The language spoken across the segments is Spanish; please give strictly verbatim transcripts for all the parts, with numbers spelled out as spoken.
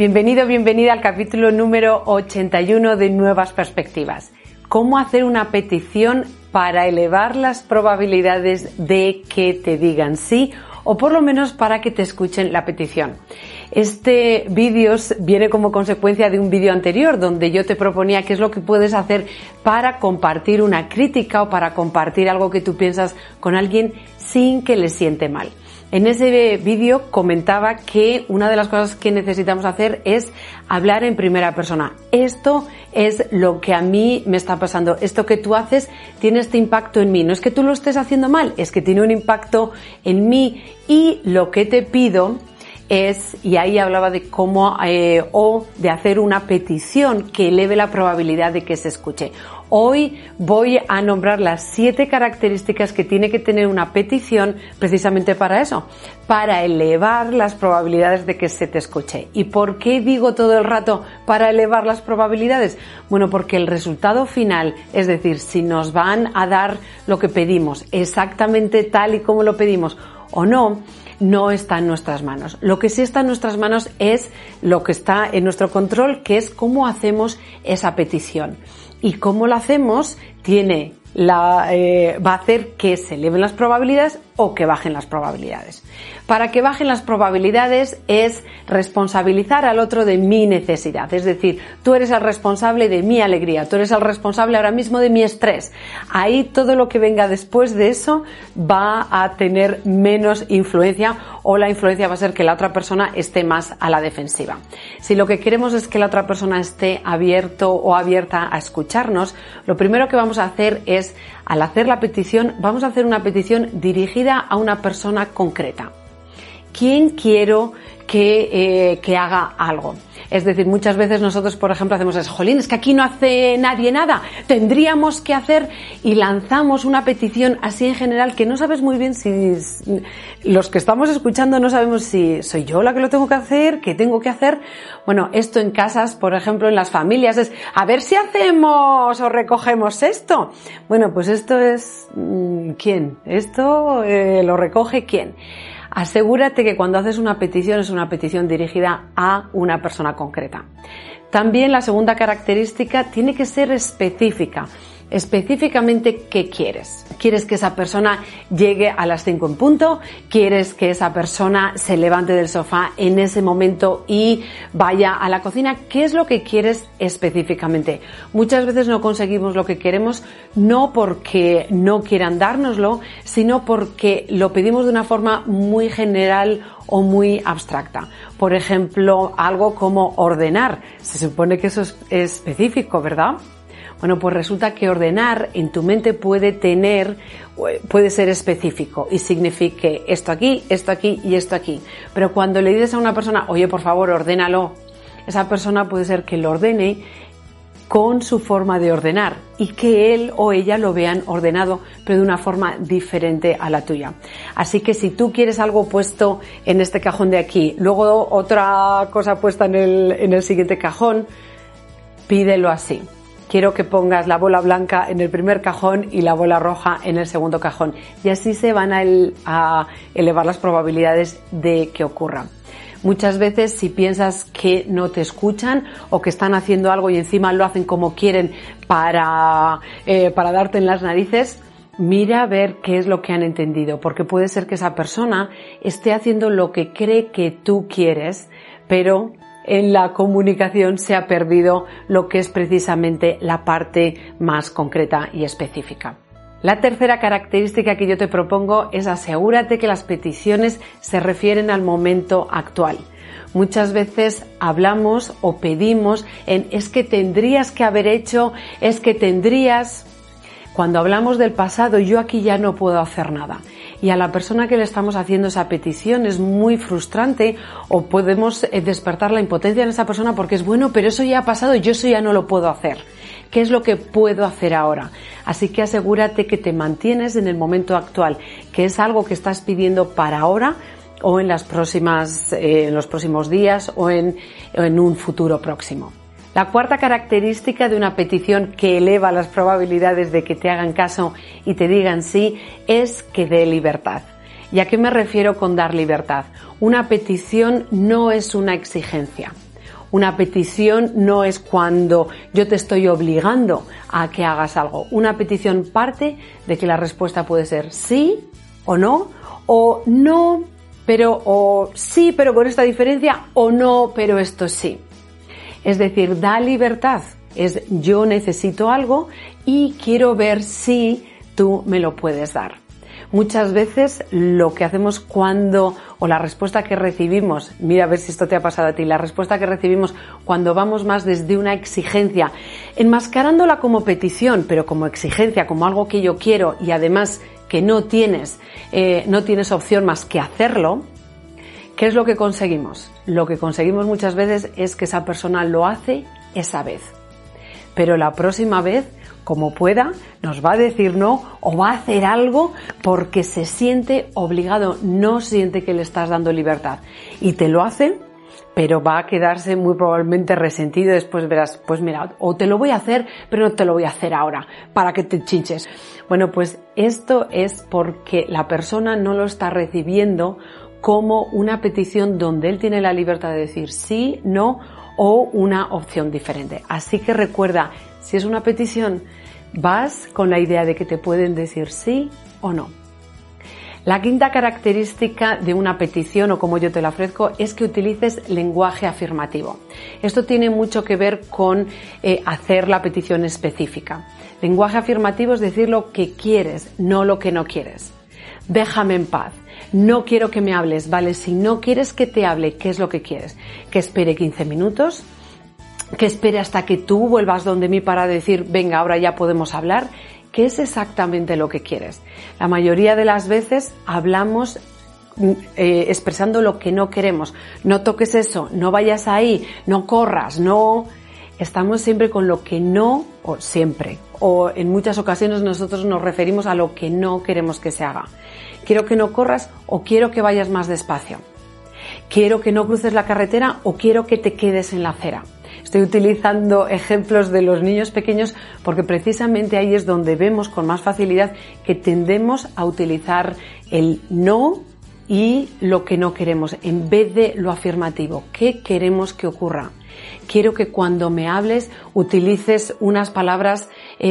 Bienvenido, bienvenida al capítulo número ochenta y uno de Nuevas Perspectivas. ¿Cómo hacer una petición para elevar las probabilidades de que te digan sí o por lo menos para que te escuchen la petición? Este vídeo viene como consecuencia de un vídeo anterior donde yo te proponía qué es lo que puedes hacer para compartir una crítica o para compartir algo que tú piensas con alguien sin que le siente mal. En ese vídeo comentaba que una de las cosas que necesitamos hacer es hablar en primera persona. Esto es lo que a mí me está pasando. Esto que tú haces tiene este impacto en mí. No es que tú lo estés haciendo mal, es que tiene un impacto en mí y lo que te pido es, y ahí hablaba de cómo, eh, o de hacer una petición que eleve la probabilidad de que se escuche. Hoy voy a nombrar las siete características que tiene que tener una petición precisamente para eso, para elevar las probabilidades de que se te escuche. ¿Y por qué digo todo el rato para elevar las probabilidades? Bueno, porque el resultado final, es decir, si nos van a dar lo que pedimos exactamente tal y como lo pedimos o no, no está en nuestras manos. Lo que sí está en nuestras manos es lo que está en nuestro control, que es cómo hacemos esa petición. Y cómo lo hacemos tiene la, eh, va a hacer que se eleven las probabilidades o que bajen las probabilidades. Para que bajen las probabilidades es responsabilizar al otro de mi necesidad, es decir, tú eres el responsable de mi alegría, tú eres el responsable ahora mismo de mi estrés. Ahí todo lo que venga después de eso va a tener menos influencia o la influencia va a ser que la otra persona esté más a la defensiva. Si lo que queremos es que la otra persona esté abierto o abierta a escucharnos, lo primero que vamos a hacer es, al hacer la petición, vamos a hacer una petición dirigida a una persona concreta. ¿Quién quiero que, eh, que haga algo? Es decir, muchas veces nosotros, por ejemplo, hacemos es, jolín, es que aquí no hace nadie nada, tendríamos que hacer, y lanzamos una petición así en general que no sabes muy bien si, los que estamos escuchando no sabemos si soy yo la que lo tengo que hacer, qué tengo que hacer. Bueno, esto en casas, por ejemplo, en las familias es, a ver si hacemos o recogemos esto. Bueno, pues esto es, ¿quién? Esto eh, lo recoge ¿quién? Asegúrate que cuando haces una petición es una petición dirigida a una persona concreta. También la segunda característica tiene que ser específica. Específicamente, ¿qué quieres? ¿Quieres que esa persona llegue a las cinco en punto? ¿Quieres que esa persona se levante del sofá en ese momento y vaya a la cocina? ¿Qué es lo que quieres específicamente? Muchas veces no conseguimos lo que queremos no porque no quieran dárnoslo, sino porque lo pedimos de una forma muy general o muy abstracta. Por ejemplo, algo como ordenar. Se supone que eso es específico, ¿verdad? Bueno, pues resulta que ordenar en tu mente puede tener, puede ser específico y signifique esto aquí, esto aquí y esto aquí. Pero cuando le dices a una persona, oye, por favor, ordénalo, esa persona puede ser que lo ordene con su forma de ordenar y que él o ella lo vean ordenado, pero de una forma diferente a la tuya. Así que si tú quieres algo puesto en este cajón de aquí, luego otra cosa puesta en el, en el siguiente cajón, pídelo así. Quiero que pongas la bola blanca en el primer cajón y la bola roja en el segundo cajón. Y así se van a, el, a elevar las probabilidades de que ocurra. Muchas veces si piensas que no te escuchan o que están haciendo algo y encima lo hacen como quieren para, eh, para darte en las narices, mira a ver qué es lo que han entendido. Porque puede ser que esa persona esté haciendo lo que cree que tú quieres, pero en la comunicación se ha perdido lo que es precisamente la parte más concreta y específica. La tercera característica que yo te propongo es asegúrate que las peticiones se refieren al momento actual. Muchas veces hablamos o pedimos en es que tendrías que haber hecho, es que tendrías. Cuando hablamos del pasado, yo aquí ya no puedo hacer nada. Y a la persona que le estamos haciendo esa petición es muy frustrante o podemos despertar la impotencia en esa persona porque es bueno, pero eso ya ha pasado y yo eso ya no lo puedo hacer. ¿Qué es lo que puedo hacer ahora? Así que asegúrate que te mantienes en el momento actual, que es algo que estás pidiendo para ahora o en las próximas, eh, en los próximos días o en, o en un futuro próximo. La cuarta característica de una petición que eleva las probabilidades de que te hagan caso y te digan sí es que dé libertad. ¿Y a qué me refiero con dar libertad? Una petición no es una exigencia. Una petición no es cuando yo te estoy obligando a que hagas algo. Una petición parte de que la respuesta puede ser sí o no, o no, pero, o sí, pero con esta diferencia, o no, pero esto sí. Es decir, da libertad. Es yo necesito algo y quiero ver si tú me lo puedes dar. Muchas veces lo que hacemos cuando, o la respuesta que recibimos, mira a ver si esto te ha pasado a ti, la respuesta que recibimos cuando vamos más desde una exigencia, enmascarándola como petición, pero como exigencia, como algo que yo quiero y además que no tienes, eh, no tienes opción más que hacerlo, ¿qué es lo que conseguimos? Lo que conseguimos muchas veces es que esa persona lo hace esa vez, pero la próxima vez, como pueda, nos va a decir no o va a hacer algo porque se siente obligado, no siente que le estás dando libertad. Y te lo hace, pero va a quedarse muy probablemente resentido. Después verás, pues mira, o te lo voy a hacer, pero no te lo voy a hacer ahora, para que te chinches. Bueno, pues esto es porque la persona no lo está recibiendo como una petición donde él tiene la libertad de decir sí, no o una opción diferente. Así que recuerda, si es una petición, vas con la idea de que te pueden decir sí o no. La quinta característica de una petición, o como yo te la ofrezco, es que utilices lenguaje afirmativo. Esto tiene mucho que ver con eh, hacer la petición específica. Lenguaje afirmativo es decir lo que quieres, no lo que no quieres. Déjame en paz. No quiero que me hables, ¿vale? Si no quieres que te hable, ¿qué es lo que quieres? ¿Que espere quince minutos? ¿Que espere hasta que tú vuelvas donde mí para decir, venga, ahora ya podemos hablar? ¿Qué es exactamente lo que quieres? La mayoría de las veces hablamos eh, expresando lo que no queremos. No toques eso, no vayas ahí, no corras, no... Estamos siempre con lo que no, o siempre, o en muchas ocasiones nosotros nos referimos a lo que no queremos que se haga. Quiero que no corras o quiero que vayas más despacio. Quiero que no cruces la carretera o quiero que te quedes en la acera. Estoy utilizando ejemplos de los niños pequeños porque precisamente ahí es donde vemos con más facilidad que tendemos a utilizar el no y lo que no queremos en vez de lo afirmativo. ¿Qué queremos que ocurra? Quiero que cuando me hables utilices unas palabras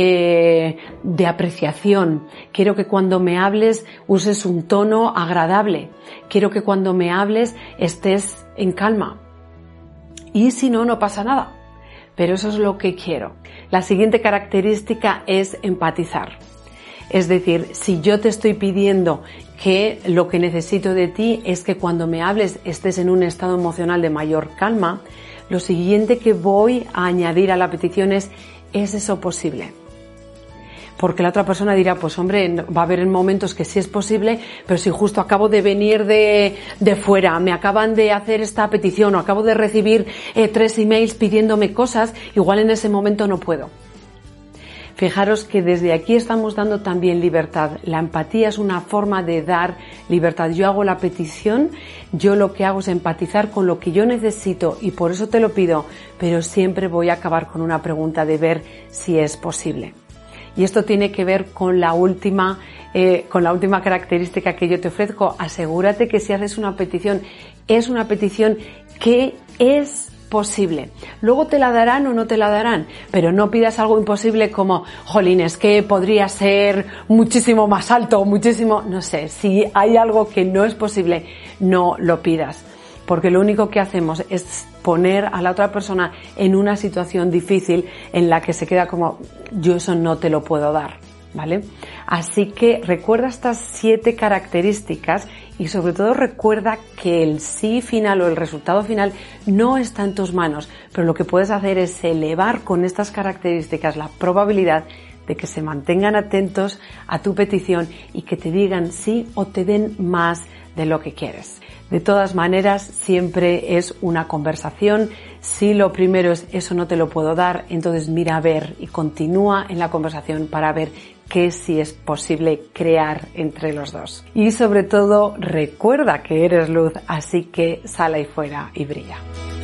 eh, de apreciación. Quiero que cuando me hables uses un tono agradable. Quiero que cuando me hables estés en calma. Y si no, no pasa nada. Pero eso es lo que quiero. La siguiente característica es empatizar. Es decir, si yo te estoy pidiendo que lo que necesito de ti es que cuando me hables estés en un estado emocional de mayor calma, lo siguiente que voy a añadir a la petición es, ¿es eso posible? Porque la otra persona dirá, pues hombre, va a haber momentos que sí es posible, pero si justo acabo de venir de, de fuera, me acaban de hacer esta petición o acabo de recibir eh, tres emails pidiéndome cosas, igual en ese momento no puedo. Fijaros que desde aquí estamos dando también libertad. La empatía es una forma de dar libertad. Yo hago la petición, yo lo que hago es empatizar con lo que yo necesito y por eso te lo pido, pero siempre voy a acabar con una pregunta de ver si es posible. Y esto tiene que ver con la última, eh, con la última característica que yo te ofrezco. Asegúrate que si haces una petición, es una petición que es posible. Luego te la darán o no te la darán, pero no pidas algo imposible como, jolín, es que podría ser muchísimo más alto, muchísimo, no sé, si hay algo que no es posible, no lo pidas, porque lo único que hacemos es poner a la otra persona en una situación difícil en la que se queda como, yo eso no te lo puedo dar, ¿vale? Así que recuerda estas siete características y sobre todo recuerda que el sí final o el resultado final no está en tus manos, pero lo que puedes hacer es elevar con estas características la probabilidad de que se mantengan atentos a tu petición y que te digan sí o te den más de lo que quieres. De todas maneras, siempre es una conversación. Si lo primero es eso no te lo puedo dar, entonces mira a ver y continúa en la conversación para ver qué sí es posible crear entre los dos. Y sobre todo, recuerda que eres luz, así que sal ahí fuera y brilla.